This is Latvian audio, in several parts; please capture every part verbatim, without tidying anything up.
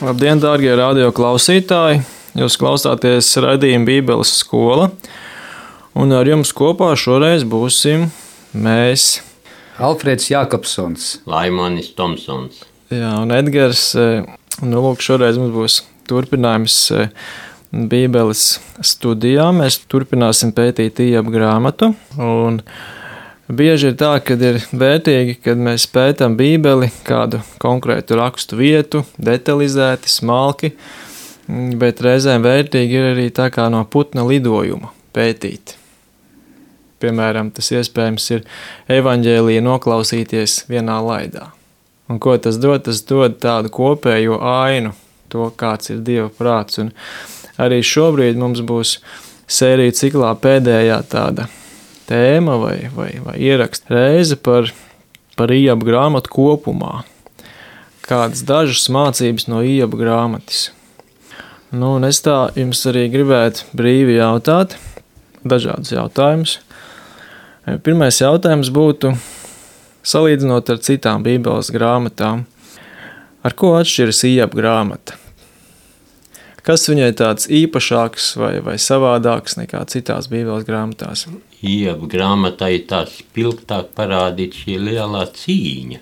Labdien, dārgie radio klausītāji! Jūs klausāties raidījuma Bībeles skola, un ar jums kopā šoreiz būsim mēs. Alfrēds Jākapsons, Laimonis Tomsons. Jā, un Edgars. Nu, lūk, šoreiz mums būs turpinājums Bībeles studijā. Mēs turpināsim pētīt Ījaba grāmatu, un bieži ir tā, ka ir vērtīgi, kad mēs pētam Bībeli, kādu konkrētu rakstu vietu, detalizēti, smalki, bet reizēm vērtīgi ir arī tā kā no putna lidojuma pētīt. Piemēram, tas iespējams ir evaņģēlija noklausīties vienā laidā. Un ko tas dod? Tas dod tādu kopējo ainu, to, kāds ir Dieva prāts. Un arī šobrīd mums būs sērija ciklā pēdējā tāda tēma vai, vai, vai ieraksta reize par, par Ījaba grāmatu kopumā. Kādas dažas mācības no Ījaba grāmatas. Nu, un es tā jums arī gribētu brīvi jautāt, dažādus jautājumus. Pirmais jautājums būtu, salīdzinot ar citām Bībeles grāmatām, ar ko atšķiras Ījaba grāmata? Kas viņai tāds īpašāks vai, vai savādāks nekā citās Bībeles grāmatās? Ījaba grāmatā ir tā spilgtāk parādīt šī lielā cīņa.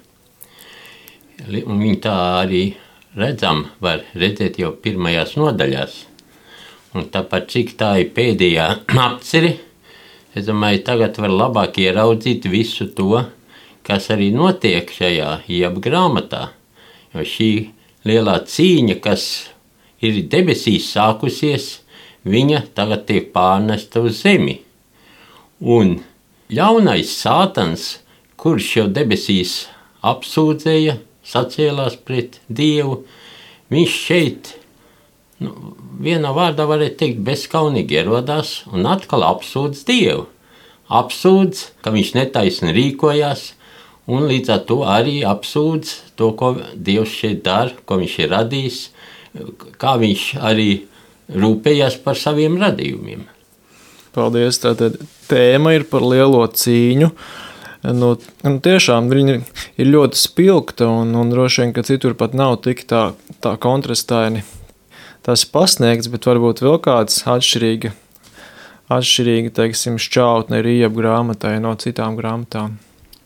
Un viņi tā arī redzam, var redzēt jau pirmajās nodaļās. Un tāpat cik tā ir pēdējā apceri, es domāju, tagad var labāk ieraudzīt visu to, kas arī notiek šajā Ījaba grāmatā. Jo šī lielā cīņa, kas ir debesīs sākusies, viņa tagad tiek pārnesta uz zemi. Un ļaunais Sātans, kurš jau debesīs apsūdzēja, sacēlās pret Dievu, viņš šeit, nu, vienā vārdā varētu teikt, bezskaunīgi ierodās un atkal apsūdz Dievu. Apsūdz, ka viņš netaisni rīkojās, un līdz ar to arī apsūdz to, ko Dievs šeit dara, ko viņš ir radījis, kā viņš arī rūpējās par saviem radījumiem. Paldies, tātad tēma ir par lielo cīņu. Nu, nu tiešām viņa ir ļoti spilgta, un, un droši vien, ka citur pat nav tik tā, tā kontrastaini tas pasniegts, bet varbūt vēl kāds atšķirīga, atšķirīga, teiksim, šķautne ir Ījaba grāmatai no citām grāmatām.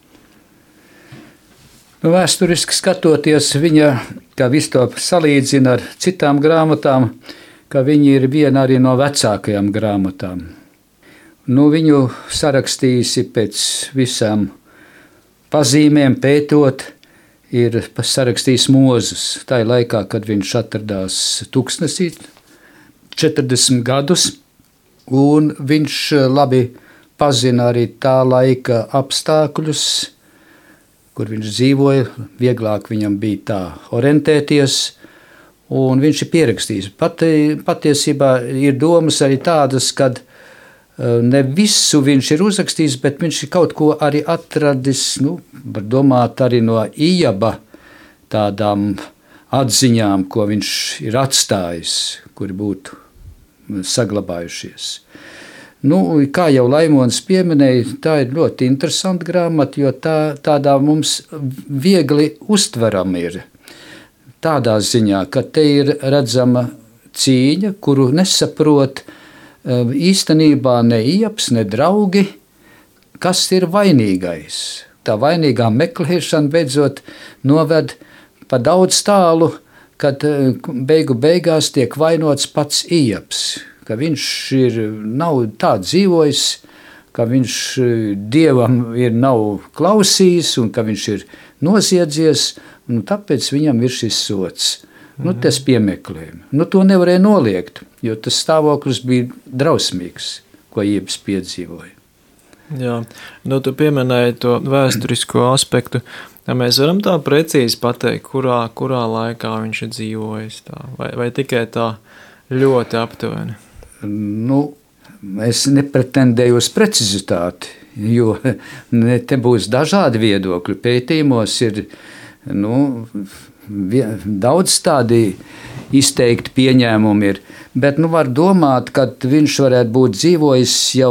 Nu, vēsturiski skatoties, viņa, kā visu to salīdzina ar citām grāmatām, ka viņa ir viena arī no vecākajām grāmatām. Nu, viņu sarakstījusi pēc visām pazīmēm pētot, ir sarakstījis Mūzes. Tā ir laikā, kad viņš atradās tuksnesī, četrdesmit gadus, un viņš labi pazina arī tā laika apstākļus, kur viņš dzīvoja, vieglāk viņam bija tā orientēties, un viņš ir pierakstījis. Pat, patiesībā ir domas arī tādas, kad ne visu viņš ir uzrakstījis, bet viņš ir kaut ko arī atradis, nu, var domāt arī no Ījaba tādām atziņām, ko viņš ir atstājis, kuri būtu saglabājušies. Nu, kā jau Laimonis pieminēja, tā ir ļoti interesanta grāmata, jo tā, tādā mums viegli uztverama ir. Tādā ziņā, ka te ir redzama cīņa, kuru nesaprot īstenībā ne Ījabs, ne draugi, kas ir vainīgais. Tā vainīgā meklēšana beidzot noved pa daudz tālu, kad beigu beigās tiek vainots pats Ījabs, ka viņš ir, nav tā dzīvojis, ka viņš Dievam ir nav klausījis un ka viņš ir noziedzies, un tāpēc viņam ir šis sots. Nu, tas piemeklējumi. Nu, to nevarēja noliegt, jo tas stāvoklis bija drausmīgs, ko Ījabs piedzīvoja. Jā, nu, tu pieminēji to vēsturisko aspektu. Ja mēs varam tā precīzi pateikt, kurā, kurā laikā viņš ir dzīvojis, tā, vai, vai tikai tā ļoti aptuveni? Nu, es nepretendēju uz precizitāti, jo te būs dažādi viedokļi. Pētījumos ir, nu, daudz tādi izteikti pieņēmumi ir, bet nu var domāt, ka viņš varētu būt dzīvojis jau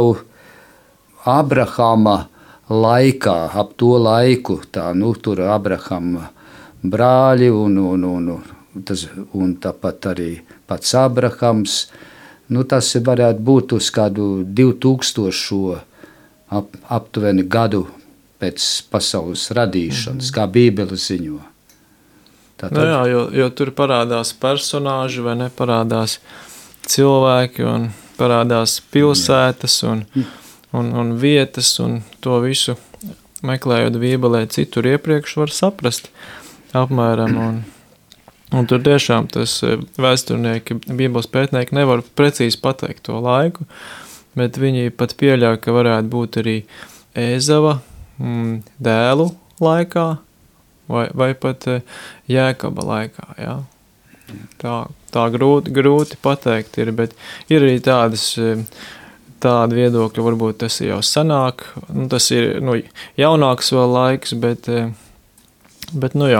Abrahama laikā, ap to laiku, tā, nu, tur Abrahama brāļi un, un, un tas, un tāpat arī pats Ābrahams. Nu, tas varētu būt uz kādu divtūkstošo ap, aptuveni gadu pēc pasaules radīšanas, mm-hmm. kā Bībele ziņo. Tātad... Nu jā, jo, jo tur parādās personāži vai neparādās cilvēki un parādās pilsētas un, un, un vietas, un to visu meklējot Bībelē citur iepriekš var saprast apmēram. Un, un tur tiešām tas vēsturnieki, Bībeles pētnieki nevar precīzi pateikt to laiku, bet viņi pat pieļauj, ka varētu būt arī Ēzava mm, dēlu laikā vai, vai pat Jēkaba laikā, jā. Tā, tā grūti, grūti pateikt ir, bet ir arī tādas, tāda viedokļa, varbūt tas jau sanāk, nu, tas ir nu, jaunāks vēl laiks, bet, bet nu jā.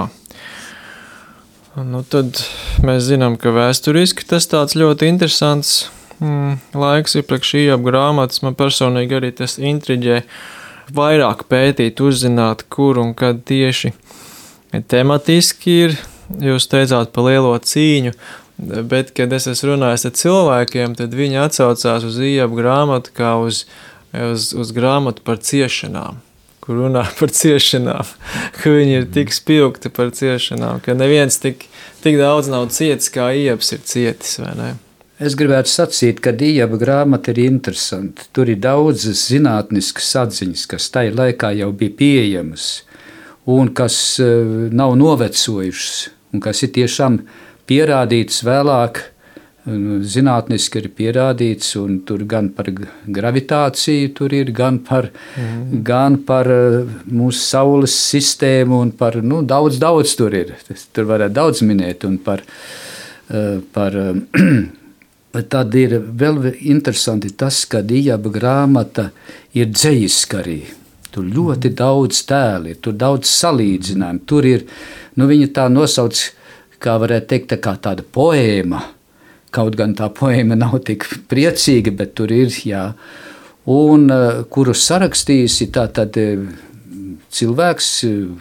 Nu, tad mēs zinām, ka vēsturiski tas tāds ļoti interesants mm, laiks ir priekš Ījaba grāmatas. Man personīgi arī tas intriģē vairāk pētīt, uzzināt, kur un kad tieši tematiski ir. Jūs teicāt par lielo cīņu, bet, kad es esmu runājis ar cilvēkiem, tad viņi atsaucās uz Ījaba grāmatu kā uz, uz, uz grāmatu par ciešanām, kur runā par ciešanām, ka viņi ir tik spilgti par ciešanām, ka neviens tik, tik daudz nav cietis, kā Ījabs ir cietis, vai ne? Es gribētu sacīt, ka Ījaba grāmata ir interesanta. Tur ir daudzas zinātniskas atziņas, kas tajā laikā jau bija pieejamas un kas nav novecojušas. Un kas ir tiešām pierādīts vēlāk, zinātniski ir pierādīts, un tur gan par gravitāciju, tur ir gan par, mm. gan par mūsu saules sistēmu, un par, nu, daudz, daudz tur ir. Tur varētu daudz minēt, un par, par tad ir vēl interesanti tas, ka Ījaba grāmata ir dzejiska arī. Tur ļoti daudz tēli, tur daudz salīdzinājumu, tur ir, nu viņa tā nosauc, kā varētu teikt, tā kā tāda poēma, kaut gan tā poēma nav tik priecīga, bet tur ir, jā, un kuru sarakstījis ir tā tad cilvēks,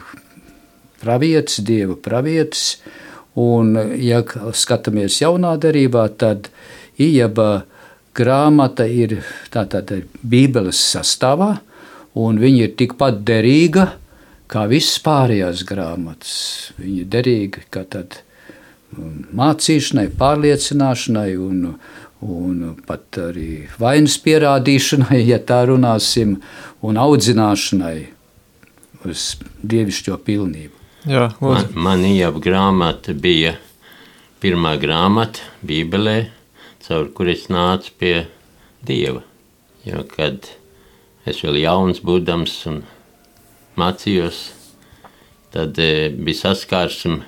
pravietis, Dieva pravietis, un ja skatāmies jaunā derībā, tad Ījaba grāmata ir tā tad Bībeles sastāvā, un viņa ir tikpat derīga, kā visas pārējās grāmatas. Viņa ir derīga kā tad mācīšanai, pārliecināšanai un, un pat arī vainas pierādīšanai, ja tā runāsim, un audzināšanai uz dievišķo pilnību. Jā, man, man Ījaba grāmata bija pirmā grāmata Bībelē, caur kur es nācu pie Dieva. Jo, kad es vēl jauns būdams un mācījos, tad e, bija saskārsim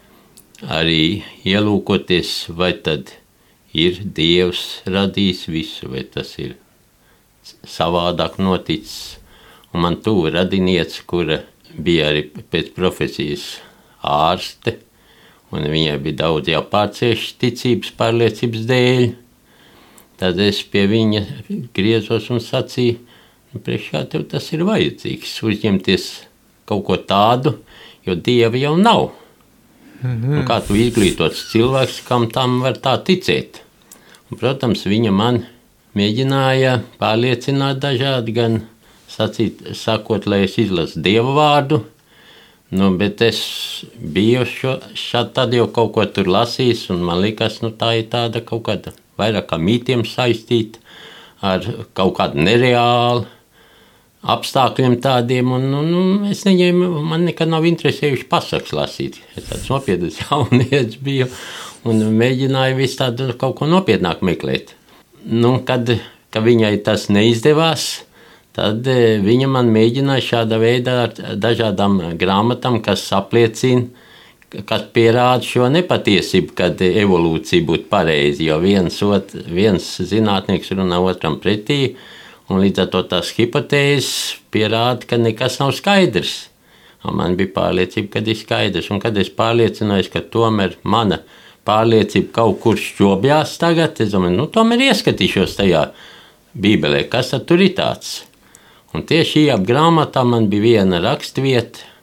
arī ielūkoties, vai tad ir Dievs radījis visu, vai tas ir savādāk noticis. Un man tuva radiniece, kura bija arī pēc profesijas ārste, un viņai bija daudz jāpārcieš ticības pārliecības dēļ. Tad es pie viņa griezos un sacīju, priekšā tev tas ir vajadzīgs, uzņemties kaut ko tādu, jo Dieva jau nav. Mm-hmm. Un kā tu izglītots cilvēks, kam tam var tā ticēt? Un, protams, viņa man mēģināja pārliecināt dažādi, gan sacīt, sakot, lai es izlasu Dieva vārdu, nu, bet es biju šo, šādi tad jau kaut ko tur lasījis, un man likās, nu, tā ir tāda kaut kāda vairāk kā mītiem saistīta ar kaut kādu nereālu apstākļiem tādiem, un, un, un es neņēmu, man nekad nav interesējuši pasakas lasīt. Es tāds nopietnas jaunietis biju un mēģināju visu tādu kaut ko nopietnāk meklēt. Nu, kad, kad viņai tas neizdevās, tad viņa man mēģināja šāda veidā ar dažādām grāmatām, kas apliecina, kas pierāda šo nepatiesību, kad evolūcija būtu pareizi, jo viens, ot, viens zinātnieks runā otram pretī, un līdz ar to tās hipotēzes pierāda, ka nekas nav skaidrs. Un man bija pārliecība, ka ir skaidrs. Un kad es pārliecinājos, ka tomēr mana pārliecība kaut kur šķobjās tagad, es domāju, nu tomēr ieskatīšos tajā Bībelē, kas tad tur ir tāds. Un tieši Ījaba grāmatā man bija viena rakstvieta,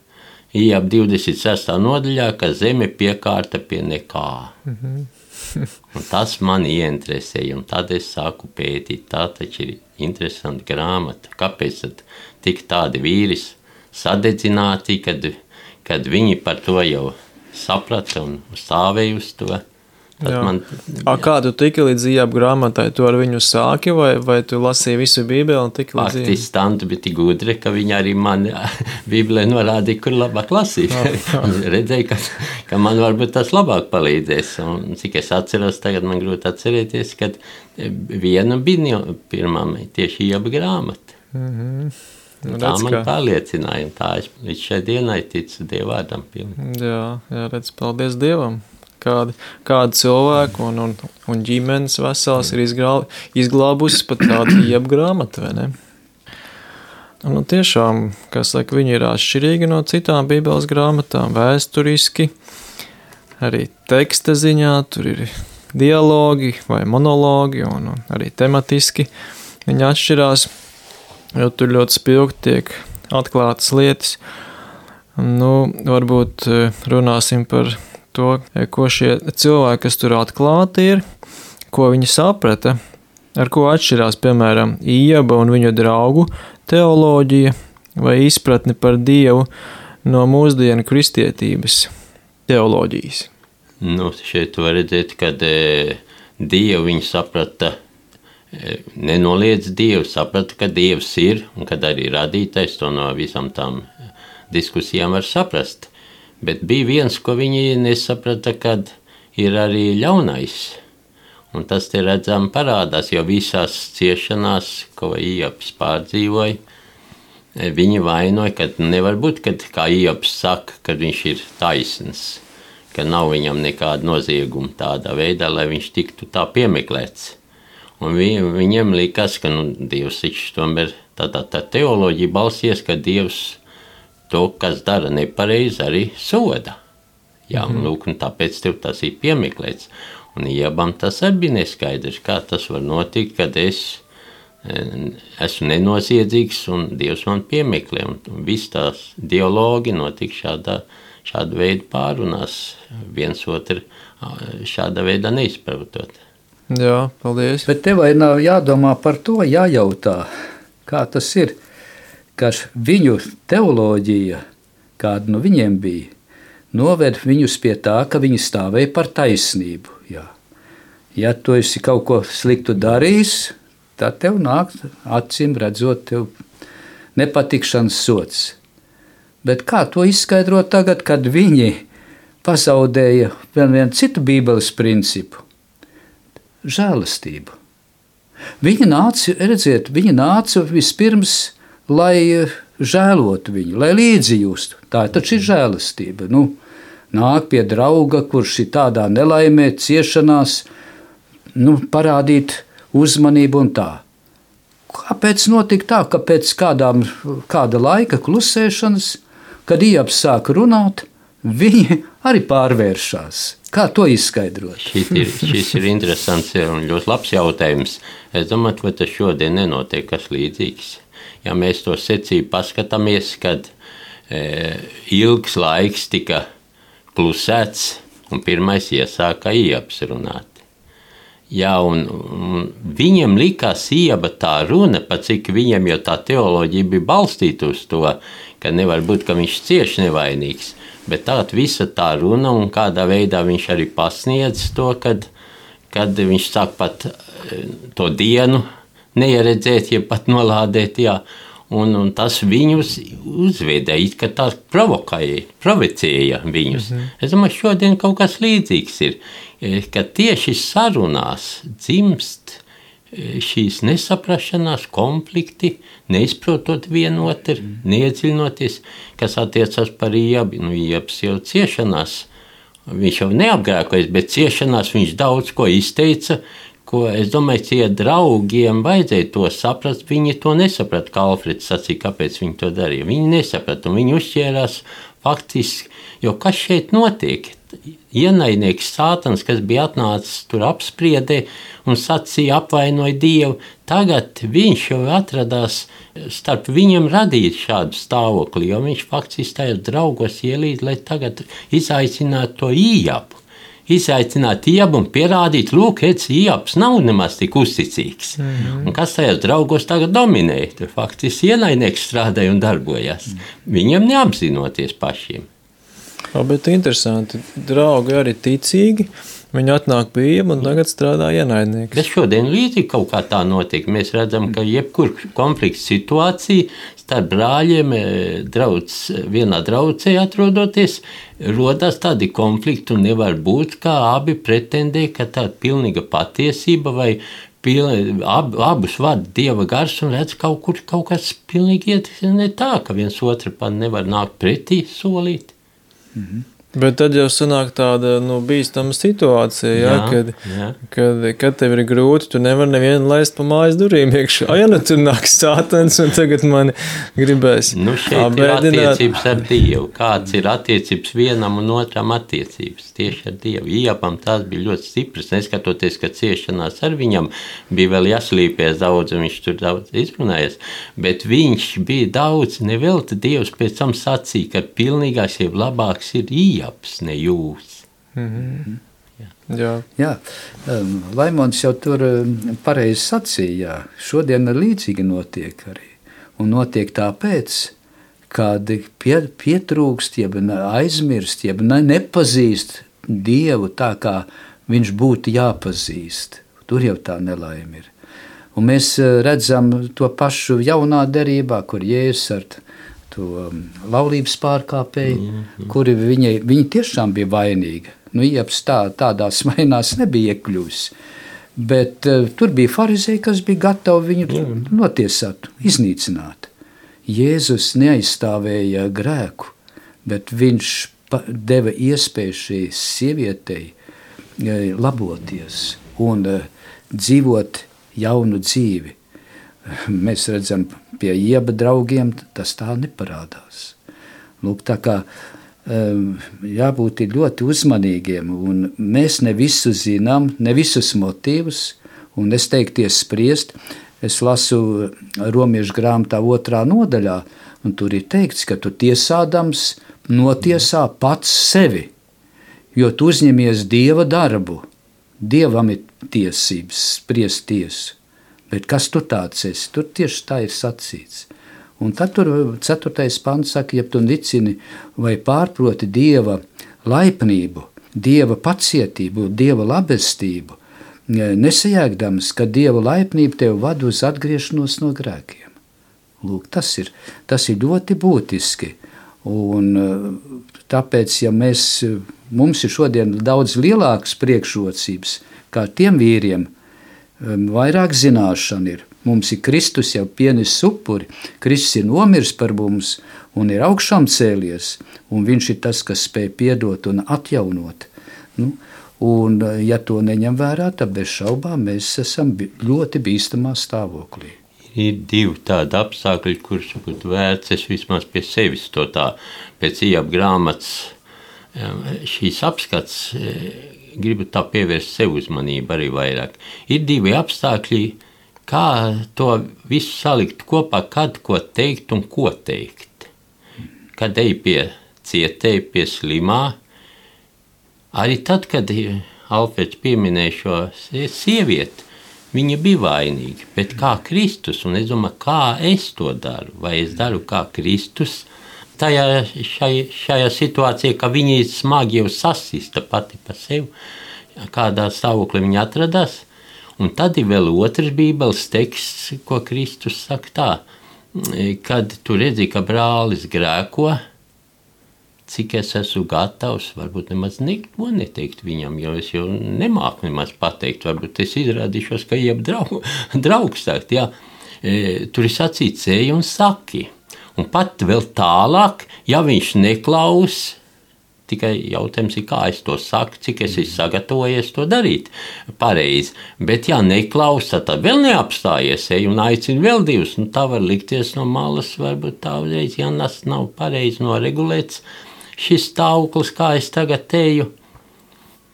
Ijab divdesmit sestā nodaļā, ka zeme piekārta pie nekā. Mm-hmm. Un tas man ieinteresēja, un tad es sāku pētīt. Tā taču ir interesanta grāmata. Kāpēc tad tik tādi vīri sadedzināti, kad, kad viņi par to jau saprata un stāvēja uz to? Man, A, kā tu tiki līdz Ijaba grāmatai? Tu ar viņu sāki, vai, vai tu lasīji visu Bībeli un tiki līdz Ijaba? Faktiski Tantu bija tik gudri, ka viņi arī man Bībelē norādīja, kur labāk lasīt. Un redzēja, ka, ka man varbūt tas labāk palīdzēs. Un cik es atceros, tagad man grūti atcerēties, kad viena bija pirmā tieši Ijaba grāmata. Mm-hmm. Nu, tā redz, man kā... pārliecināja, un tā es līdz šai dienai ticu Dieva vārdam pilnīgi. Jā, jā, redz, paldies Dievam. Kāda, kāda cilvēku un, un, un ģimenes vesels ir izglā, izglābusi pat tādu Ijaba grāmatu, vai ne? Nu, tiešām, kā saka, viņi ir atšķirīgi no citām Bībeles grāmatām, vēsturiski, arī teksta ziņā, tur ir dialogi vai monologi un, un arī tematiski viņi atšķirās, jo tur ļoti spilgti tiek atklātas lietas. Nu, varbūt runāsim par to, ko šie cilvēki, kas tur atklāti ir, ko viņi saprata, ar ko atšķirās, piemēram, Ijaba un viņu draugu teoloģija vai izpratni par Dievu no mūsdienu kristietības teoloģijas. Nu, šeit var redzēt, kad e, Dievu viņi saprata, e, nenoliedz Dievu, saprata, ka Dievs ir, un kad arī radītais, to no visam tām diskusijām var saprast. Bet bija viens, ko viņi nesaprata, kad ir arī ļaunais. Un tas te redzam parādās, jo visās ciešanās, ko Ijabs pārdzīvoja, viņi vainoja, ka nevar būt, kad, kā Ijabs saka, kad viņš ir taisns, ka nav viņam nekāda nozieguma tādā veidā, lai viņš tiktu tā piemeklēts. Un vi, viņiem likās, ka nu, Dievs taču tomēr tā, tā, tā teoloģija balsies, ka Dievs to, kas dara nepareizi, arī soda. Jā, un, lūk, un tāpēc tev tas ir piemeklēts. Un Ijabam tas arī bija neskaidrs, kā tas var notikt, kad es esmu nenoziedzīgs un Dievs man piemeklē. Un viss tās dialogi notika šādā, šāda veida pārunās, viens otru šāda veidā neizprotot. Jā, paldies. Bet tev vai nav jādomā par to, jājautā, kā tas ir, ka viņu teoloģija, kāda no viņiem bija, noved viņus pie tā, ka viņi stāvēja par taisnību. Jā. Ja tu esi kaut ko sliktu darījis, tad tev nāk acīm redzot tev nepatikšanas sods. Bet kā to izskaidrot tagad, kad viņi pazaudēja vēl vienu citu Bībeles principu? Žēlastību. Viņi nāca, redziet, viņi nāca vispirms, lai žēlotu viņu, lai līdzjūstu. Tā taču ir žēlastība. Nu, nāk pie drauga, kurš ir tādā nelaimē, ciešanās, nu, parādīt uzmanību un tā. Kāpēc notika tā, ka pēc kādām, kāda laika klusēšanas, kad Ijabs sāka runāt, viņi arī pārvēršās? Kā to izskaidrot? Šis ir, šis ir interesants un ļoti labs jautājums. Es domāju, vai tas šodien nenotiek kas līdzīgs. Ja mēs to secību paskatāmies, kad e, ilgs laiks tika klusēts un pirmais iesāka Ijabs runāt. Jā, un, un viņiem likās Ijaba tā runa, pat cik viņiem jau tā teoloģija bija balstīta uz to, ka nevar būt, ka viņš cieši nevainīgs. Bet tāda visa tā runa un kādā veidā viņš arī pasniedz to, kad, kad viņš sāk pat to dienu neieredzēt, ja pat nolādēt, jā. Un, un tas viņus uzvedēja, it kā tās provokēja, provocēja viņus. Mm-hmm. Es domāju, šodien kaut kas līdzīgs ir, ka tieši sarunās dzimst šīs nesaprašanās, konflikti, neizprotot vienotru, mm. neiedziļinoties, kas attiecas par Ijabu. Nu, Ijabs jau ciešanās, viņš jau neapgrēkojas, bet ciešanās viņš daudz ko izteica, ko, es domāju, tie draugiem vajadzēja to saprast, viņi to nesaprata, kā Alfreds sacīja, kāpēc viņi to darīja. Viņi nesaprata, un viņi uzšķērās faktiski, jo kas šeit notiek? ienaidnieks Sātans, kas bija atnācis tur apspriedē un sacīja apvainoja Dievu, tagad viņš jau atradās starp viņiem radīt šādu stāvokli, jo viņš faktiski tajos draugos ielīd, lai tagad izaicinātu to Ījabu. Izaicināt Ījabu un pierādīt, lūk, ec, Ījabs nav nemaz tik uzticīgs. Mm-hmm. Un kas tajos draugos tagad dominē? Tur faktiski ienaidnieks strādāja un darbojās. Mm-hmm. Viņam neapzinoties pašiem. O, bet interesanti, draugi arī ticīgi, viņi atnāk pie Ījaba un tagad strādā ienaidnieks. Bet šodien līdzīgi kaut kā tā notiek. Mēs redzam, ka jebkur konflikts situācija starp brāļiem draudz, vienā draudzē atrodoties, rodās tādi konflikti un nevar būt, kā abi pretendē, ka tāda pilnīga patiesība vai piln, ab, abus vada Dieva gars un redz kaut kur kaut kas pilnīgi iet ne tā, ka viens otru pat nevar nākt pretī solīt. Mhm. Bet tad jau sanāk tāda nu, bīstama situācija, jā, jā, kad, jā. Kad, kad tev ir grūti, tu nevar nevienu laist pa mājas durvīm iekšā. A, ja nu tur nāks Sātans un tagad mani gribēs nu šeit abēdināt. Ir attiecības ar Dievu. Kāds ir attiecības vienam un otram attiecības tieši ar Dievu. Ījabam tās bija ļoti stipras, neskatoties, ka ciešanās ar viņam bija vēl jāslīpēs daudz, un viņš tur daudz izrunājies. Bet viņš bija daudz, nevelti Dievs pēc tam sacīja, ka pilnīgāks jeb labāks ir Ījabs. Ne jūs. Mm-hmm. Jā. Jā. Jā. Um, Laimons jau tur um, pareizi sacīja, jā. Šodien līdzīgi notiek arī. Un notiek tāpēc, kad pie, pietrūkst, jeb aizmirst, jeb ne, nepazīst Dievu tā, kā viņš būtu jāpazīst. Tur jau tā nelaime ir. Un mēs redzam to pašu jaunā derībā, kur Jēzus ar to laulības pārkāpēju, mm-hmm. kuri viņai, viņi tiešām bija vainīgi. Nu, Ījabs tā, tādās vainās nebija iekļuvis. Bet uh, tur bija farizēji, kas bija gatavi viņu mm. notiesāt, iznīcināt. Jēzus neaizstāvēja grēku, bet viņš pa, deva iespēju šai sievietei uh, laboties un uh, dzīvot jaunu dzīvi. Mēs redzam, pie Ījaba draugiem tas tā neparādās. Lūk, tā kā um, jābūt ļoti uzmanīgiem, un mēs ne visu zinām, ne visus motīvus, un es teikties spriest, es lasu Romiešu grāmatā otrā nodaļā, un tur ir teikts, ka tu tiesādams notiesā pats sevi, jo tu uzņemies Dieva darbu. Dievam ir tiesības spriest tiesu. Bet kas tu tāds esi? Tur tieši tā ir sacīts. Un tad tur ceturtais pants saka, ja tu nicini vai pārproti Dieva laipnību, Dieva pacietību, Dieva labestību, nesajēgdams, ka Dieva laipnība tev vada uz atgriešanos no grēkiem. Lūk, tas ir, tas ir ļoti būtiski. Un tāpēc, ja mēs, mums ir šodien daudz lielākas priekšrocības, kā tiem vīriem, vairāk zināšana ir. Mums ir Kristus jau pienis upuri, Kristus ir nomirs par mums un ir augšām cēlies, un viņš ir tas, kas spēj piedot un atjaunot. Nu, un ja to neņem vērā, tad bez šaubām mēs esam ļoti bīstamā stāvoklī. Ir divi tādi apstākļi, kurus būtu vērts, es vismaz pie sevis to tā, pēc Ījaba grāmatas šīs apskats, gribu tā pievērst sev uzmanību arī vairāk. Ir divi apstākļi, kā to visu salikt kopā, kad ko teikt un ko teikt. Kad ej pie cietēja, pie slimā, arī tad, kad Alfreds pieminēja šo sievieti, viņa bija vainīga, bet kā Kristus, un es domāju, kā es to daru, vai es daru kā Kristus, tajā šai, šajā situācijā, ka viņa ir smagi jau sasista pati pa sevi, kādā stāvoklī viņa atradās. Un tad ir vēl otrs bībeles teksts, ko Kristus saka tā, kad tu redzi, ka brālis grēko, cik es esmu gatavs, varbūt nemaz neko neteikt viņam, jo es jau nemāku nemaz pateikt, varbūt es izrādīšos, ka jeb draug, draugs takt, jā. Tur ir sacīts, ej un saki. Un pat vēl tālāk, ja viņš neklaus, tikai jautājums ir, kā es to saku, cik es esmu sagatavojies to darīt pareizi. Bet ja neklaus, tad vēl neapstājies, ej un aicina vēl divus. Nu, tā var likties no malas, varbūt tā uzreiz, ja nas nav pareizi noregulēts šis stāvoklis, kā es tagad eju.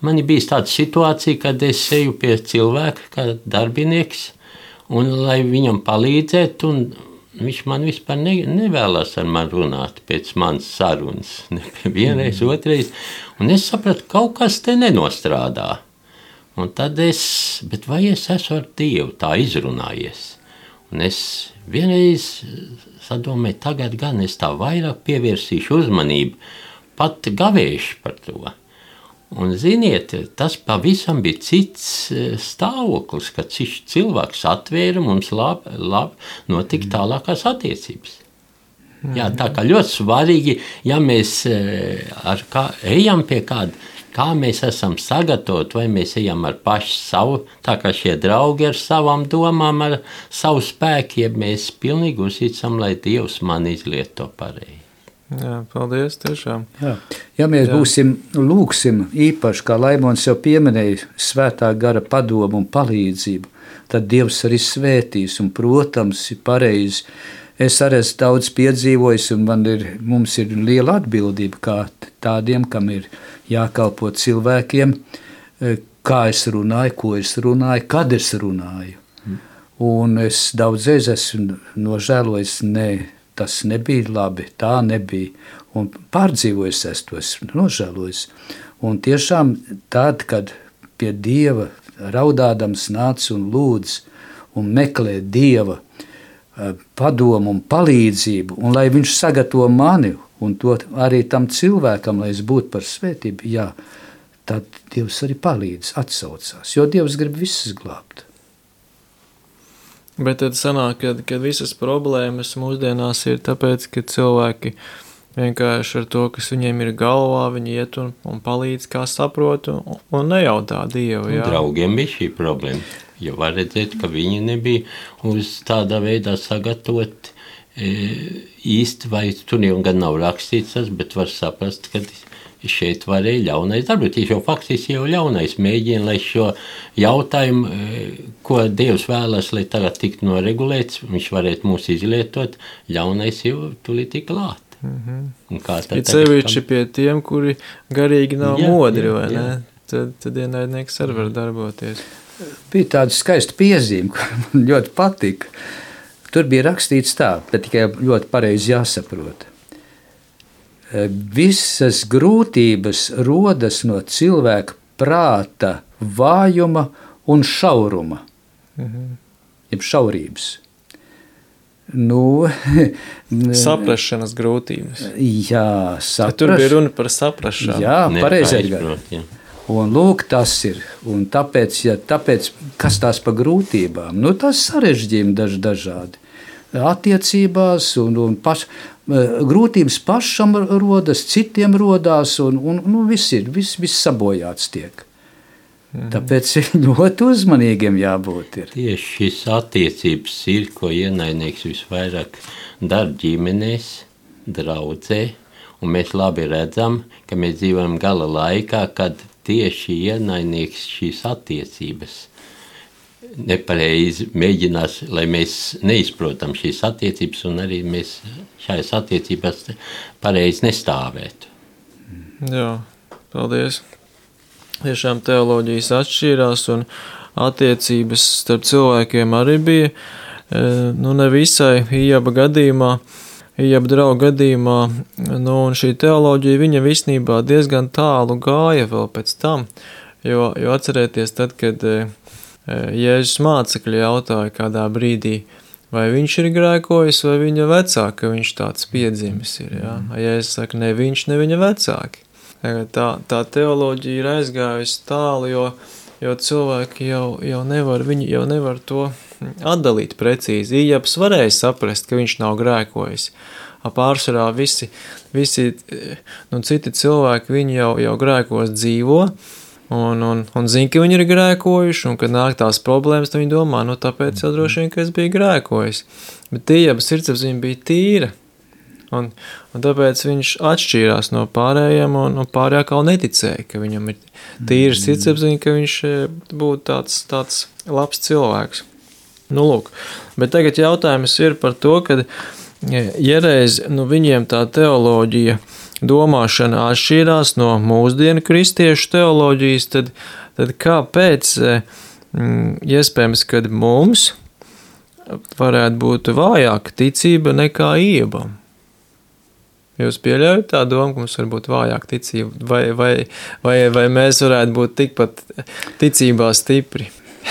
man ir bijis tāda situācija, kad es eju pie cilvēka, kā darbinieks, un lai viņam palīdzētu, un viņš man vispār ne, nevēlas ar mani runāt pēc manas sarunas. Vienreiz, mm. otrais, un es sapratu, kaut kas te nenostrādā. Un tad es, bet vai es esmu ar Dievu tā izrunājies? Un es vienreiz sadomāju, tagad gan es tā vairāk pievērsīšu uzmanību, pat gavēšu par to. Un ziniet, tas pavisam bija cits stāvoklis, kad šis cilvēks atvēra mums labi, labi notika tālākās attiecības. Jā, tā kā ļoti svarīgi, ja mēs ar kā, ejam pie kāda, kā mēs esam sagatavoti, vai mēs ejam ar pašu savu, tā kā šie draugi ar savām domām, ar savu spēku, ja mēs pilnīgi uzticam, lai Dievs man izlieto pareizi. Jā, paldies, tiešām. Jā. Ja mēs Jā. būsim, lūksim īpaši, kā Laimons jau pieminēja, svētā gara padomu un palīdzību, tad Dievs arī svētīs, un, protams, ir pareizi. Es arī esmu daudz piedzīvojis, un man ir, mums ir liela atbildība kā tādiem, kam ir jākalpo cilvēkiem, kā es runāju, ko es runāju, kad es runāju. Mm. Un es daudzreiz esmu nožēlojis, ne, tas nebija labi, tā nebija. Un pārdzīvojis es to esmu nožēlojis. Un tiešām tad, kad pie Dieva raudādams nāc un lūdz un meklē Dieva padomu un palīdzību, un lai viņš sagatavo mani un to arī tam cilvēkam, lai es būtu par svētību, jā, tad Dievs arī palīdz, atsaucās, jo Dievs grib visus glābt. Bet tad sanāk, kad, kad visas problēmas mūsdienās ir tāpēc, ka cilvēki vienkārši ar to, kas viņiem ir galvā, viņi iet un, un palīdz, kā saprotu, un, un nejautā Dievu. Jā. Draugiem bija šī problēma, jo var redzēt, ka viņi nebija uz tādā veidā sagatavoti e, īsti, vai tur jau gan nav rakstīts tas, bet var saprast, ka šeit varēja ļaunais darboties, jo faktiski jau ļaunais mēģina, lai šo jautājumu, ko Dievs vēlas, lai tagad tiktu noregulēts, viņš varētu mūs izlietot, ļaunais jau tūlīt tik klāt. Mm-hmm. Ir sevišķi pie tiem, kuri garīgi nav jā, modri, jā, vai jā. Ne? Tad, tad ienaidnieks arī var darboties. Bija tāda skaista piezīme, kur man ļoti patika. Tur bija rakstīts tā, bet tikai ļoti pareizi jāsaprot. Visas grūtības rodas no cilvēka prāta vājuma un šauruma, mm-hmm. jeb šaurības. Nu, saprašanas grūtības. Jā, sapraš... Tur bija runa par saprašanu. Jā, pareizi. Un lūk, tas ir. Un tāpēc, ja, tāpēc, kas tās pa grūtībām? Nu, tas sarežģījumi daž, dažādi. Attiecībās un, un paš, grūtības pašam rodas, citiem rodās, un, un nu, viss ir, viss, viss sabojāts tiek. Mm. Tāpēc ļoti uzmanīgiem jābūt ir. Tieši šis attiecības ir, ko ienaidnieks visvairāk dara ģimenēs, draudzē, un mēs labi redzam, ka mēs dzīvojam gala laikā, kad tieši ienaidnieks šīs attiecības nepareizi mēģinās, lai mēs neizprotam šīs attiecības un arī mēs šajās attiecībās pareizi nestāvētu. Jā, paldies. Tiešām teoloģijas atšķīrās un attiecības starp cilvēkiem arī bija, nu ne visai Ijaba gadījumā, Ijaba drauga gadījumā, nu un šī teoloģija viņa visnībā diezgan tālu gāja vēl pēc tam, jo, jo atcerēties tad, kad Jēzus mācekļi jautāja kādā brīdī, vai viņš ir grēkojis, vai viņa vecāki, ka viņš tāds piedzimis ir. Ja? Jēzus saka, ne viņš, ne viņa vecāki. Tā, tā teoloģija ir aizgājusi tālu, jo, jo cilvēki jau, jau, nevar, viņi jau nevar to atdalīt precīzi. Ijabs varēja saprast, ka viņš nav grēkojis. Pārsvarā visi, visi nu, citi cilvēki, viņi jau, jau grēkos dzīvo, Un, un, un zina, ka viņi ir grēkojuši, un kad nāk tās problēmas, tad viņi domā, nu tāpēc jau droši vien, ka es biju grēkojis. Bet Ijaba sirdsapziņa bija tīra, un, un tāpēc viņš atšķīrās no pārējiem, un, un pārējā kā neticēja, ka viņam ir tīra sirdsapziņa, ka viņš būtu tāds, tāds labs cilvēks. Nu, lūk, bet tagad jautājums ir par to, kad ja reiz nu, viņiem tā teoloģija domāšana atšķīrās no mūsdienu kristiešu teoloģijas, tad, tad kāpēc mm, iespējams, kad mums varētu būt vājāka ticība nekā Ijobam? Jūs pieļaujat tā domu, ka mums var būt vājāka ticība, vai, vai, vai, vai mēs varētu būt tikpat ticībā stipri?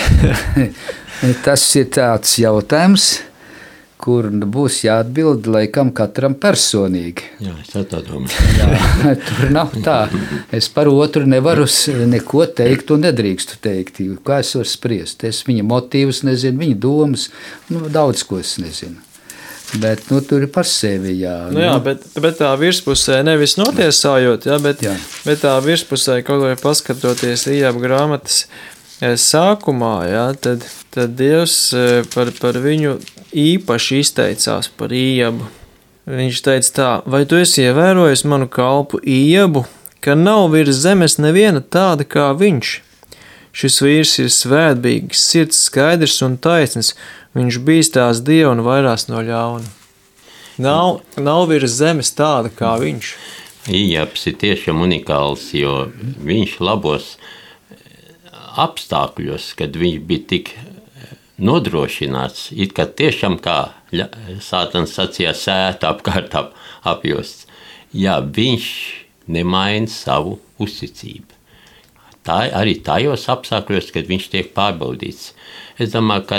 Tas ir tāds jautājums, kur būs jāatbild laikam katram personīgi. Jā, es tā domāju. Jā, tur nav tā. Es par otru nevaru neko teikt un nedrīkstu teikt. Kā es varu spriest? Es viņa motīvus nezinu, viņa domas, nu, daudz ko es nezinu. Bet nu, tur ir par sevi. Jā, nu, jā bet, bet tā virspusē nevis notiesājot, jā, bet, jā. bet tā virspusē kaut vai paskatoties Ijoba grāmatas sākumā, jā, tad, tad Dievs par, par viņu īpaši izteicās par Ijobu. Viņš teica tā: vai tu esi ievērojis manu kalpu Ijobu, ka nav virs zemes neviena tāda kā viņš? Šis vīrs ir svētbīgs, sirds skaidrs un taisns, viņš bīstās Dievu un vairās no ļauna. Nav, nav virs zemes tāda kā viņš. Ijobs ir tiešām unikāls, jo viņš labos apstākļos, kad viņš bija tik nodrošināts, it kā tiešām kā Sātans sacīja sēta apkārt ap, apjosts. Jā, viņš nemaina savu uzticību. Tā, arī tajos apstākļos, kad viņš tiek pārbaudīts. Es domāju, ka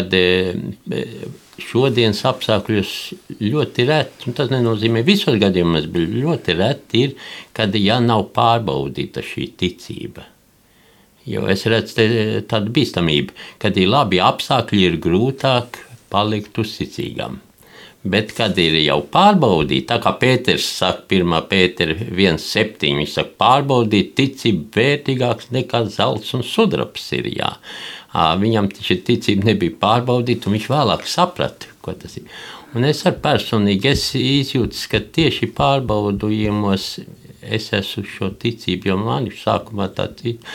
šodienas apstākļos ļoti reti, un tas nenozīmē visos gadījumos, bet ļoti reti ir, kad ja nav pārbaudīta šī ticība. Jo es redzu tādu bīstamību, kad ir labi apstākļi, ir grūtāk palikt uzticīgam. Bet, kad ir jau pārbaudīt, tā kā Pēters saka, pirmā Pētera viens septiņi, viņš saka, pārbaudīt ticību vērtīgāks nekā zelts un sudrabs ir, jā. Viņam šī ticība nebija pārbaudīta, un viņš vēlāk saprata, ko tas ir. Un es ar personīgi, es izjūtu, ka tieši pārbaudījumos es esmu šo ticību, jo man sākumā tā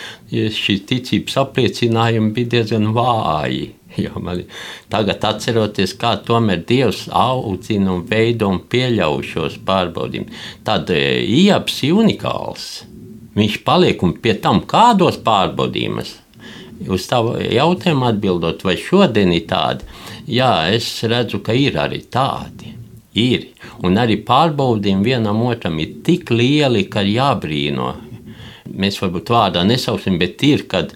šī ticības apliecinājumi bija diezgan vāji. Jo man tagad atceroties, kā tomēr Dievs audzina un veido un pieļauj šos pārbaudījumus. Tad Ijobs ir unikāls. Viņš paliek un pie tam kādos pārbaudījumus. Uz tavu jautājumu atbildot, vai šodien ir tādi? Jā, es redzu, ka ir arī tādi. Ir. Un arī pārbaudījumi vienam otram ir tik lieli, ka jābrīno. Mēs varbūt vārdā nesauksim, bet ir, kad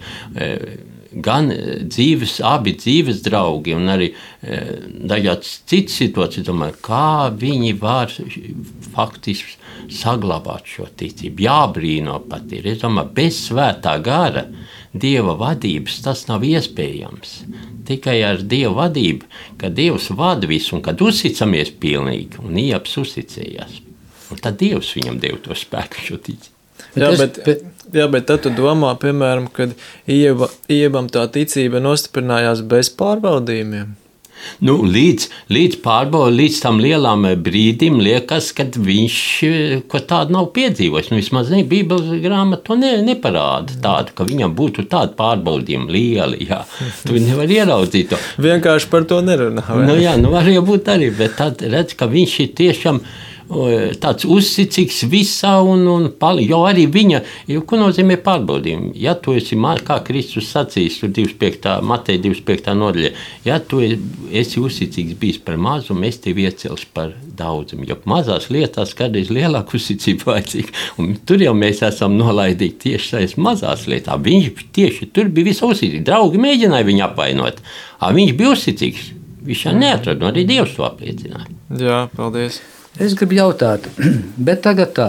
gan dzīves, abi dzīves draugi un arī e, dažādas citas situācijas, domāju, kā viņi var faktiski saglabāt šo ticību. Jābrīno pat ir. Es domāju, bez svētā gara Dieva vadības tas nav iespējams. Tikai ar Dieva vadību, kad Dievs vada visu un kad uzticamies pilnīgi, un Ijobs uzticējās. Un tad Dievs viņam deva to spēku šo ticību. Jā, bet, jā, bet tad tu domā, piemēram, kad Ijoba, Ijobam tā ticība nostiprinājās bez pārbaudījumiem? Nu, līdz, līdz pārbaudījumam, līdz tam lielam brīdim liekas, kad viņš ko tādu nav piedzīvojis. Nu, vismaz ne, Bībeles grāmata to ne, neparāda tādu, ka viņam būtu tādi pārbaudījumi lieli, jā. Tu nevar ieraudzīt to. Vienkārši par to nerunā. Vai? Nu, jā, nu var jau būt arī, bet tad redz, ka viņš ir tiešām tāds uzticīgs visā un, un pali, jo arī viņa, jo, ko nozīmē pārbaudījumi? Ja tu esi, kā Kristus sacīs, tur divdesmit piekta Mateja divdesmit piektā nodaļa, ja tu esi uzticīgs bijis par mazumu, es tevi iecelšu par daudzumu, jo mazās lietās kādreiz lielāku uzticību vajadzīga, un tur jau mēs esam nolaidīgi tiešitais mazās lietās. Viņš tieši tur bija visu uzticīgi, draugi mēģināja viņu apvainot, viņš bija uzticīgs, viņš jau neatrada, arī Dievs to apliecināja. Jā, paldies. Es gribu jautāt, bet tagad tā,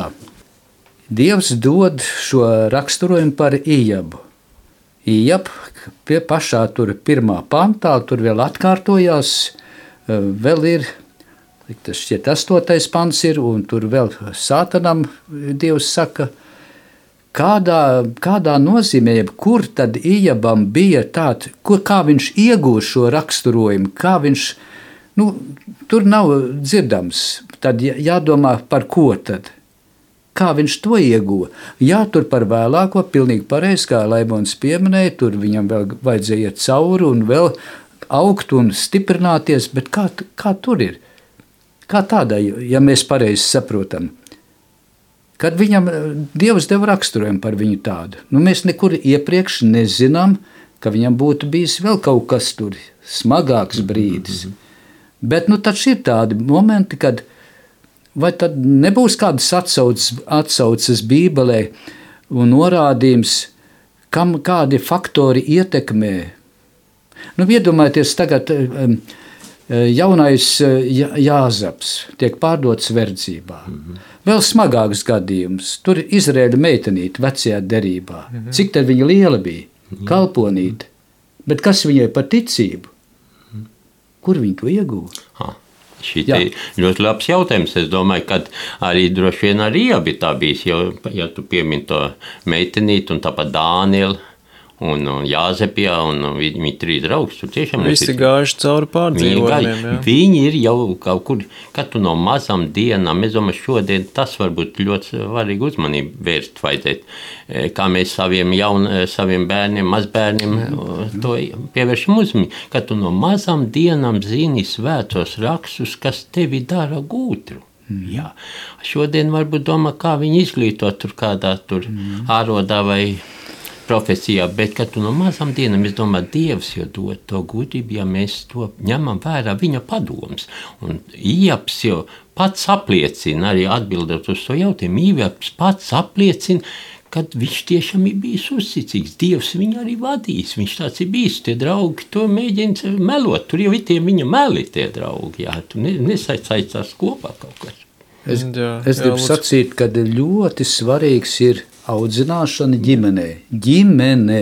Dievs dod šo raksturojumu par Ijobu. Ijob pie pašā tur pirmā pantā, tur vēl atkārtojās, vēl ir, tas šķiet astotais pants ir, un tur vēl Sātanam Dievs saka, kādā, kādā nozīmē, kur tad Ijobam bija tāds, kā viņš iegūst šo raksturojumu, kā viņš, nu, tur nav dzirdams. Tad jādomā, par ko tad. Kā viņš to ieguva? Jā, tur par vēlāko, pilnīgi pareizi, kā Laimons pieminēja, tur viņam vēl vajadzēja iet cauri un vēl augt un stiprināties, bet kā, kā tur ir? Kā tādā, ja mēs pareizi saprotam? kad viņam Dievs deva raksturojumu par viņu tādu. Nu, mēs nekur iepriekš nezinām, ka viņam būtu bijis vēl kaut kas tur smagāks brīdis. Bet nu, taču ir tādi momenti, kad vai tad nebūs kādas atsauces, atsauces Bībelē un norādījums, kam kādi faktori ietekmē. Nu, iedomājieties, tagad jaunais Jāzeps tiek pārdots verdzībā. Mm-hmm. Vēl smagāks gadījums. Tur Izraēļa meitenīte vecajā derībā. Mm-hmm. Cik tad viņa liela bija? Mm-hmm. Kalponīte. Bet kas viņai par ticību? Mm-hmm. Kur viņa to iegūta? Šī ir ļoti labs jautājums. Es domāju, ka arī droši vien arī abi tā bijis, jo, ja tu piemini to meitenīti un tāpat Dānielu un, un Jāzepijā un viņi, viņi trīs draugs, tur tiešām visi gājuši cauri pārdzīvojumiem. Viņi, viņi ir jau kaut kur, kad tu no mazām dienām, es domāju, šodien tas varbūt ļoti svarīgi uzmanību vērst vajadzēt, kā mēs saviem, jaun, saviem bērniem, mazbērniem to pievēršam uzmanību, kad tu no mazām dienām zini svētos rakstus, kas tevi dara gudru. Mm. Jā. Šodien varbūt domā, kā viņi izglītot tur kādā tur mm. ārodā vai profesijā, bet kad tu no mazām dienām, es domāju, Dievs jau dod to gudrību, ja mēs to ņemam vērā viņa padomus. Un Ieps jau pats apliecina, arī atbildot uz to jautājumu, Ieps pats apliecina, kad viņš tiešām ir bijis uzticīgs. Dievs viņu arī vadīs, viņš tāds ir bijis, tie draugi to mēģina melot, tur jau ir tie viņa meli tie draugi, jā, tu nesaicās kopā kaut kas. Es, es gribu sacīt, ka ļoti svarīgs ir audzināšana ģimenē, ģimenē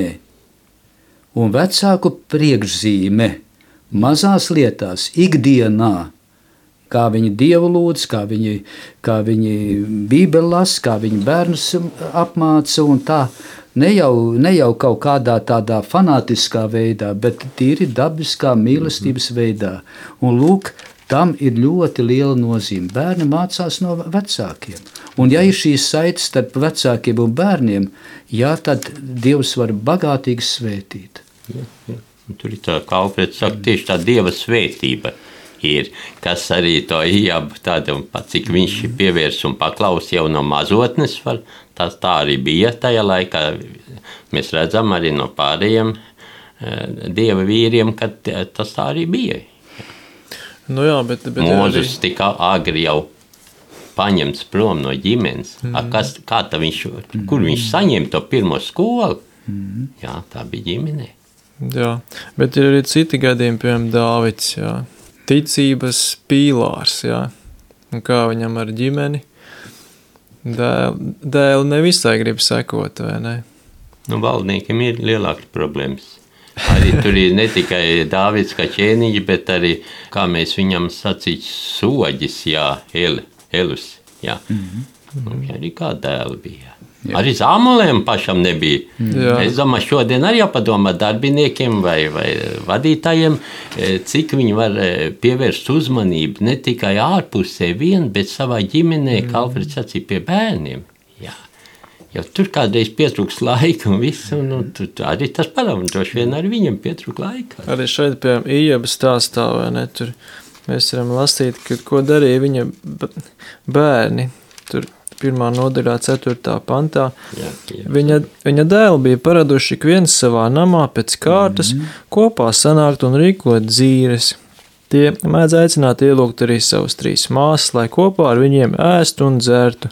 un vecāku priekšzīme mazās lietās, ikdienā, kā viņi Dievu lūdz, kā viņi, kā viņi Bībeli las, kā viņi bērnus apmāca un tā, ne jau, ne jau kaut kādā tādā fanātiskā veidā, bet tīri dabiskā mīlestības veidā. Un lūk, tam ir ļoti liela nozīme. Bērni mācās no vecākiem. Un ja ir šīs saites starp vecākiem un bērniem, jā, tad Dievs var bagātīgi svētīt. Jā, jā. Tur ir tā, kā Alfreds saka, tieši tā Dieva svētība ir, kas arī to Iebu tādu, cik viņš pievērs un paklaus jau no mazotnes, var, tas tā arī bija tajā laikā. Mēs redzam arī no pārējiem Dieva vīriem, ka tas tā arī bija. Nu jā, bet, bet Mūzes arī tika agri jau paņemts prom no ģimenes. Mm. A, kas, kā tā viņš, kur viņš saņem to pirmo skolu? Mm. Jā, tā bija ģimenē. Jā, bet ir arī citi gadījumi, piemēram, Dāvids, jā. Ticības pīlārs, jā. Un kā viņam ar ģimeni? Dēli, dēli nevisai grib sekot, vai ne? Nu, valdniekiem ir lielākas problēmas. Arī tur ir ne tikai Dāvids kā ķēniņš, bet arī, kā mēs viņam sacīt, soģis, jā, El, Elus, jā. Mm-hmm. Un arī kā dēli bija. Jā. Arī Zāmulēm pašam nebija. Jā. Es domāju, šodien arī jāpadomā darbiniekiem vai, vai vadītājiem, cik viņi var pievērst uzmanību ne tikai ārpusē vien, bet savā ģimenē, mm. kā Alfreds sacīja, pie bērniem. Jā. Jo tur kādreiz pietrūks laika un viss, un, un tur arī tas parāda, un droši vien arī viņam pietrūk laika. Arī šeit, piemēram, Ieba stāstā, vai ne, tur mēs varam lasīt, ka, ko darīja viņa bērni, tur pirmā nodaļā, ceturtā pantā. Jā, jā. Viņa, viņa dēli bija paraduši ik viens savā namā pēc kārtas, mm-hmm. kopā sanākt un rīkot dzīres. Tie mēdz aicināt ielūgt arī savus trīs māsas, lai kopā ar viņiem ēstu un dzertu.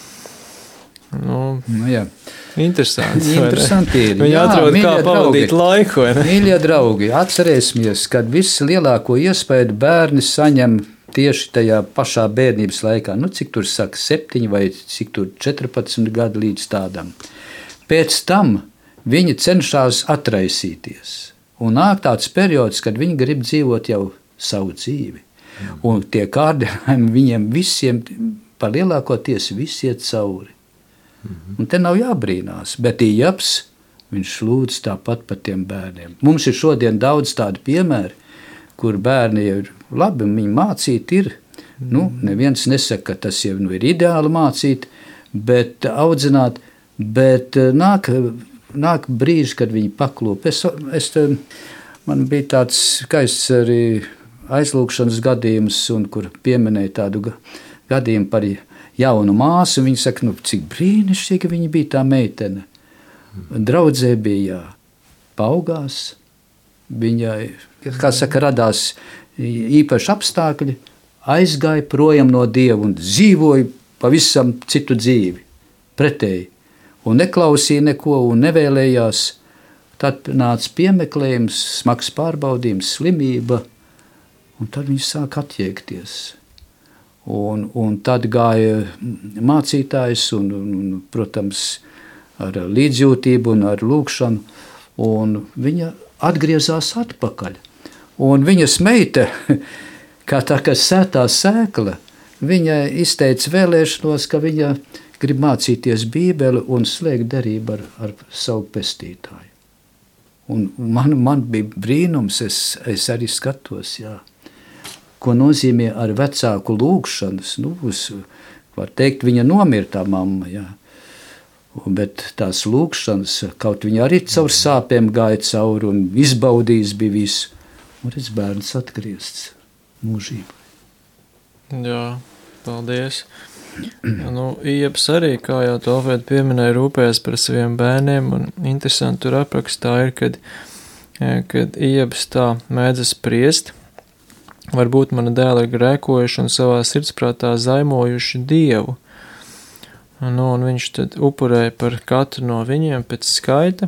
Nu, nu, jā. Interesanti. Interesanti ir. Viņi atrod, kā pavadīt laiku. Mīļie draugi, atcerēsimies, kad vislielāko iespēju bērni saņem tieši tajā pašā bērnības laikā. Nu, cik tur saka, septiņi vai cik tur četrpadsmit gadi līdz tādam. Pēc tam viņi cenšas atraisīties. Un nāk tāds periods, kad viņi grib dzīvot jau savu dzīvi. Un tie kārdinājumi viņiem visiem, par lielākoties, visi iet cauri. Un te nav jābrīnās, bet Ieps, viņš lūdz tāpat par tiem bērniem. Mums ir šodien daudz tādu piemēru, kur bērni ir labi, viņi mācīt ir. Nu, neviens nesaka, ka tas jau nu ir ideāli mācīt, bet audzināt, bet nāk, nāk brīži, kad viņi paklūp. Es, es, man bija tāds skaists arī aizlūkšanas gadījums, un kur pieminēja tādu gadījumu par jaunu māsu. Viņa saka, nu, cik brīnišķīgi viņa bija tā meitene. Draudzē bija paaugās, viņai, kā saka, radās īpaši apstākļi, aizgāja projām no Dieva un dzīvoja pavisam citu dzīvi, pretēji. Un neklausīja neko un nevēlējās. Tad nāca piemeklējums, smags pārbaudījums, slimība, un tad viņi sāk attiekties. Un, un tad gāja mācītājs, un, un, protams, ar līdzjūtību un ar lūkšanu, un viņa atgriezās atpakaļ. Un viņas meita, kā tā kā sētā sēkla, viņa izteica vēlēšanos, ka viņa grib mācīties Bībeli un slēgt derību ar, ar savu pestītāju. Un man, man bija brīnums, es, es arī skatos, jā, ko nozīmē ar vecāku lūgšanas. Nu, uz, var teikt, viņa nomirtā mamma, jā. Bet tās lūgšanas, kaut viņa arī caur sāpēm gāja cauri un izbaudījis bija visu. Un redz, bērns atgriezts mūžībā. Jā, paldies. Nu, Ieps arī, kā jau to Alfrēda pieminēja, rūpējas par saviem bērniem, un interesanti tur aprakstā ir, kad, kad Ieps tā mēdza spriest, varbūt mana dēla ir grēkojuši un savā sirdsprātā zaimojuši Dievu. Nu, un viņš tad upurēja par katru no viņiem pēc skaita,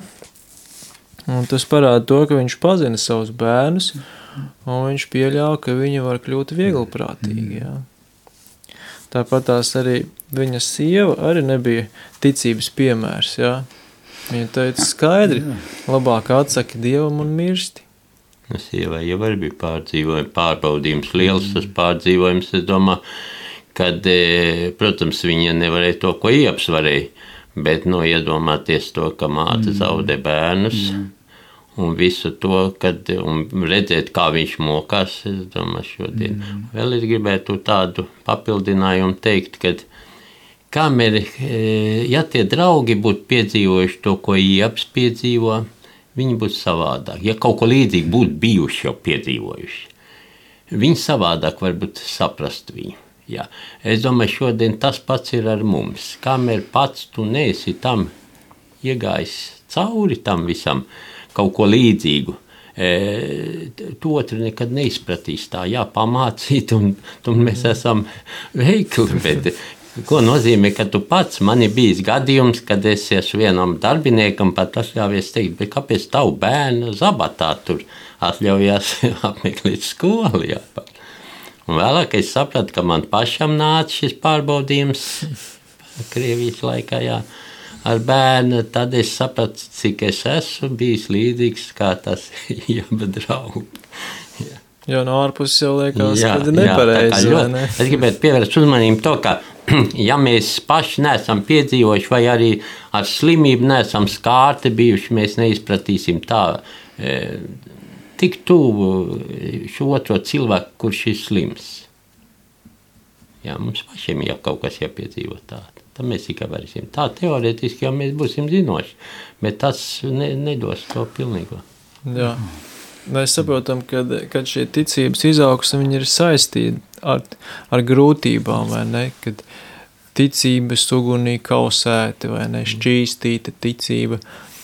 un tas parāda to, ka viņš pazina savus bērnus, un viņš pieļauj, ka viņi var kļūt vieglprātīgi, jā. Tāpat tās arī viņa sieva arī nebija ticības piemērs, jā. Viņa teica skaidri, labāk atsaki Dievam un mirsti. Sievai jau arī bija pārdzīvojums, pārbaudījums, liels tas pārdzīvojums, es domāju, kad, protams, viņa nevarēja to, ko Ieps varēja, bet, nu, iedomāties to, ka māte zaudē bērnus, un visu to, kad, un redzēt, kā viņš mokās, es domāju, šodien. Mm. Vēl es gribētu tādu papildinājumu teikt, kad kamēr, ja tie draugi būtu piedzīvojuši to, ko Ieps piedzīvo, viņi būtu savādāk. Ja kaut ko līdzīgi būtu bijuši jau piedzīvojuši, viņi savādāk varbūt saprast viņu. Jā. Es domāju, šodien tas pats ir ar mums. Kamēr pats tu neesi tam iegājis cauri tam visam, kaut ko līdzīgu, e, tu otru nekad neizpratīs tā, jā, pamācīt, un, un mēs esam veikli, bet ko nozīmē, ka tu pats, man ir bijis gadījums, kad es esmu vienam darbiniekam, pat atļaujies teikt, bet kāpēc tavu bērnu zabatā tur atļaujās apmeklēt skolu, jā. Un vēlāk es sapratu, ka man pašam nāca šis pārbaudījums Krievijas laikā, jā, ar bērnu, tad es sapratu, cik es esmu bijis līdzīgs kā tas Ieba draugi. Jā. Jo no ārpuses jau liekas, jā, ka nepareizi, jā, vai ne? Es gribētu pievērst uzmanību to, ka ja mēs paši neesam piedzīvojuši vai arī ar slimību neesam skārti bijuši, mēs neizpratīsim tā e, tik tuvu šo otro cilvēku, kurš ir slims. Jā, mums pašiem jau kaut kas jāpiedzīvo tādu. Tad mēs tikai varēsim. Tā teorētiski jau mēs būsim zinoši, bet tas ne, nedos to pilnīgo. Jā. Mēs saprotam, ka, kad šie ticības izaugsme, viņi ir saistīti ar, ar grūtībām, vai ne? Kad ticības ugunī kausēti, vai ne? Šķīstīta ticība.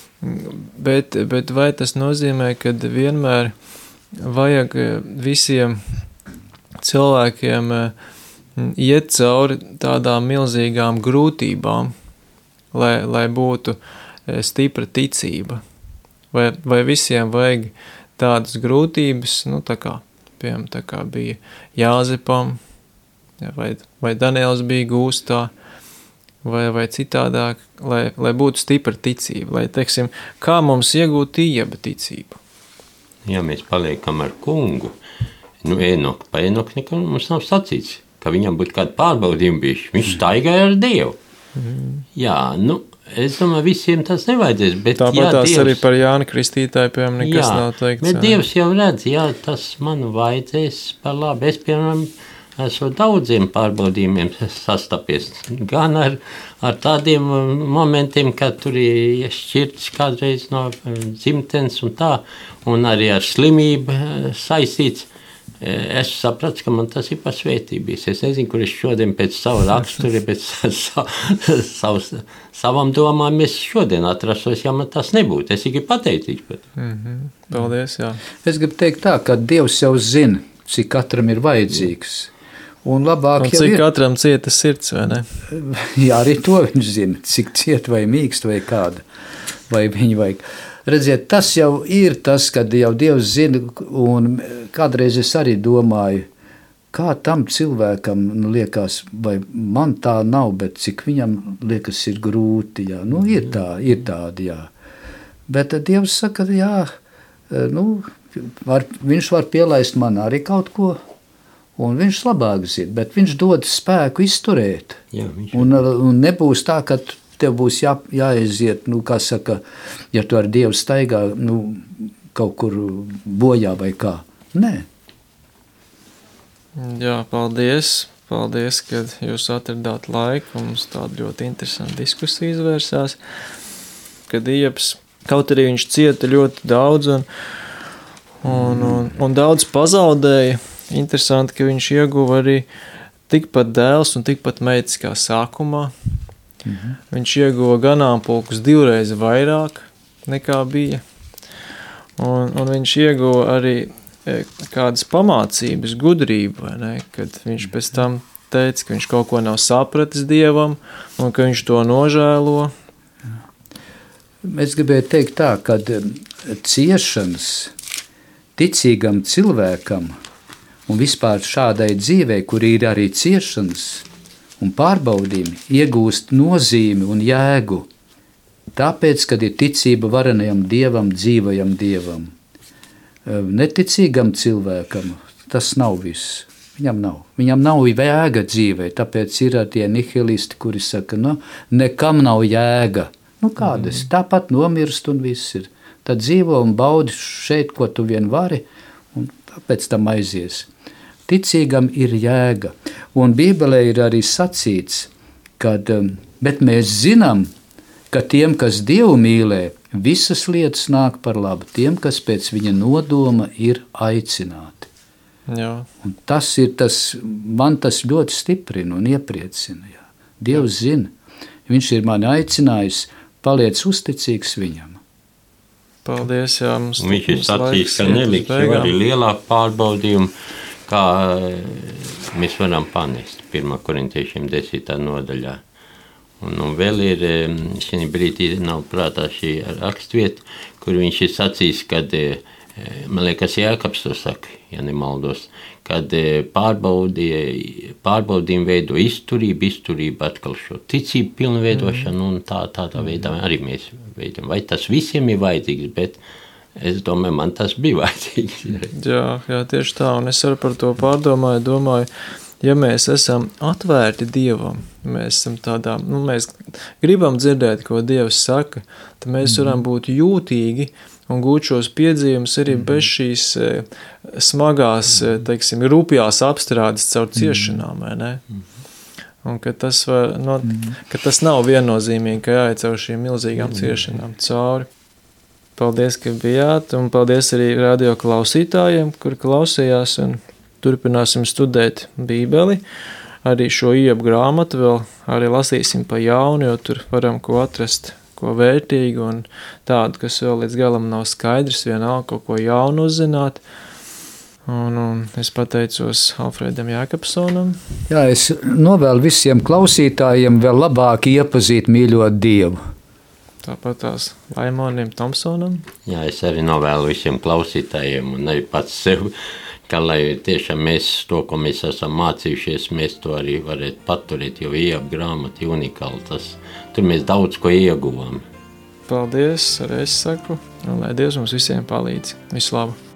Bet, bet vai tas nozīmē, ka vienmēr vajag visiem cilvēkiem iet cauri tādām milzīgām grūtībām, lai, lai būtu stipra ticība? Vai, vai visiem vajag tādas grūtības, nu tā kā, piemēram, tā kā bija Jāzepam, vai, vai Daniels bija Gūstā, vai, vai citādāk, lai, lai būtu stipra ticība, lai, teiksim, kā mums iegūt Ieba ticību? Ja mēs paliekam ar kungu, nu Enoku, pa Enoku nekam mums nav sacīts, ka viņam būtu kāda pārbaudījuma bijuši. Viņš staigāja ar Dievu. Mm. Jā, nu, es domāju, visiem tas nevajadzēs, bet tāpat jā, tās Dievs, arī par Jāni Kristītāju, piemēram, nekas jā, nav teikts. Bet Dievs jau redz, jā, tas man vajadzēs par labi. Es, piemēram, esmu daudziem pārbaudījumiem sastapies, gan ar, ar tādiem momentiem, kad tur ir šķirts kādreiz no dzimtenes un tā, un arī ar slimību saistīts. es sapratu, ka man tas ir pasvētībīs. Es nezinu, kur es šodien pēc savu raksturi, pēc savas, savam domām es šodien atrasos, ja man tas nebūtu. Es tikai pateicīgs par to. Mm-hmm. Paldies, jā. Es gribu teikt tā, ka Dievs jau zina, cik katram ir vajadzīgs. Un labāk un cik ir, katram cieta sirds, vai ne? Jā, arī to viņš zina, cik ciet vai mīkst vai kāda, vai viņu vajag. Redziet, tas jau ir tas, kad jau Dievs zina, un kādreiz es arī domāju, kā tam cilvēkam nu, liekas, vai man tā nav, bet cik viņam liekas ir grūti, jā. Nu, ir tā, ir tādi, jā. Bet Dievs saka, jā, nu, var, viņš var pielaist man arī kaut ko, un viņš labāk zina, bet viņš dod spēku izturēt. Jā, viņš... un, un nebūs tā, ka tev būs jā, jāaiziet, nu, kā saka, ja tu ar Dievu staigā, nu, kaut kur bojā vai kā. Nē. Jā, paldies. Paldies, ka jūs atradāt laiku. Mums tāda ļoti interesanta diskusija izvērsās. Kad Ieps, kaut arī viņš cieta ļoti daudz un, un, un, un daudz pazaudēja, interesanti, ka viņš ieguva arī tikpat dēls un tikpat meitas kā sākumā. Mhm. Viņš ieguva ganāmpulkus divreiz vairāk nekā bija, un, un viņš ieguva arī kādas pamācības, gudrību, vai ne? Kad viņš pēc tam teica, ka viņš kaut ko nav sapratis Dievam, un ka viņš to nožēlo. Es gribēju teikt tā, ka ciešanas ticīgam cilvēkam un vispār šādai dzīvei, kur ir arī ciešanas, un pārbaudījumi iegūst nozīmi un jēgu. Tāpēc, kad ir ticība varenajam Dievam, dzīvajam Dievam. Neticīgam cilvēkam tas nav viss. Viņam nav. Viņam nav jēga dzīvē, tāpēc ir tie nihilisti, kuri saka, nu, nekam nav jēga. Nu, kādas? Mm. Tāpat nomirst un viss ir. Tad dzīvo un baudi šeit, ko tu vien vari, un tāpēc tam aizies. Ticīgam ir jēga. Un Bībelē ir arī sacīts, kad, bet mēs zinām, ka tiem, kas Dievu mīlē, visas lietas nāk par labu, tiem, kas pēc viņa nodoma ir aicināti. Jā. Un tas ir tas, man tas ļoti stiprina un iepriecina. Jā. Dievs zina, viņš ir mani aicinājis, paliec uzticīgs viņam. Paldies, jā, mums viņš ir sacījis, ka neliks jau arī lielāku pārbaudījumu, kā mēs varam panest pirmā korintiešiem desmitā nodaļā. Un, un vēl ir, šī brīdī nav prātā šī rakstvieta, kur viņš ir sacījis, kad, man liekas, Jēkabs to saka, ja nemaldos, kad pārbaudījumi veido izturību, izturību atkal šo ticību pilnveidošanu, un tā, tādā veidā arī mēs veidam. Vai tas visiem ir vajadzīgs, bet es domāju, man tas bija vajadzīgs. Jā, jā, tieši tā, un es arī par to pārdomāju, domāju, ja mēs esam atvērti Dievam, mēs esam tādā, nu, mēs gribam dzirdēt, ko Dievs saka, tad mēs varam būt jūtīgi un gūt šos piedzīvumus arī bez šīs smagās, teiksim, rupjās apstrādes caur ciešanām, vai ne? Un ka tas, var, no, ka tas nav viennozīmīgi, ka jāiet caur šīm milzīgām ciešanām cauri. Paldies, ka bijāt, un paldies arī radio klausītājiem, kuri klausījās, un turpināsim studēt Bībeli. Arī šo Iepu grāmatu vēl arī lasīsim pa jaunu, jo tur varam ko atrast, ko vērtīgu, un tādu, kas vēl līdz galam nav skaidrs, vienalga kaut ko jaunu uzzināt. Un, un es pateicos Alfredam Jākapsonam. Jā, es novēlu visiem klausītājiem vēl labāk iepazīt mīļot Dievu. Tāpat tās Laimonim Tomsonam. Jā, es arī novēlu visiem klausītājiem un arī pats sev, ka lai tiešām mēs to, ko mēs esam mācījušies, mēs to arī varētu paturēt, jo Iepu grāmata ir unikāla. Tas, tur mēs daudz ko ieguvām. Paldies, arī es saku, un lai Dievs mums visiem palīdz. Visu labu!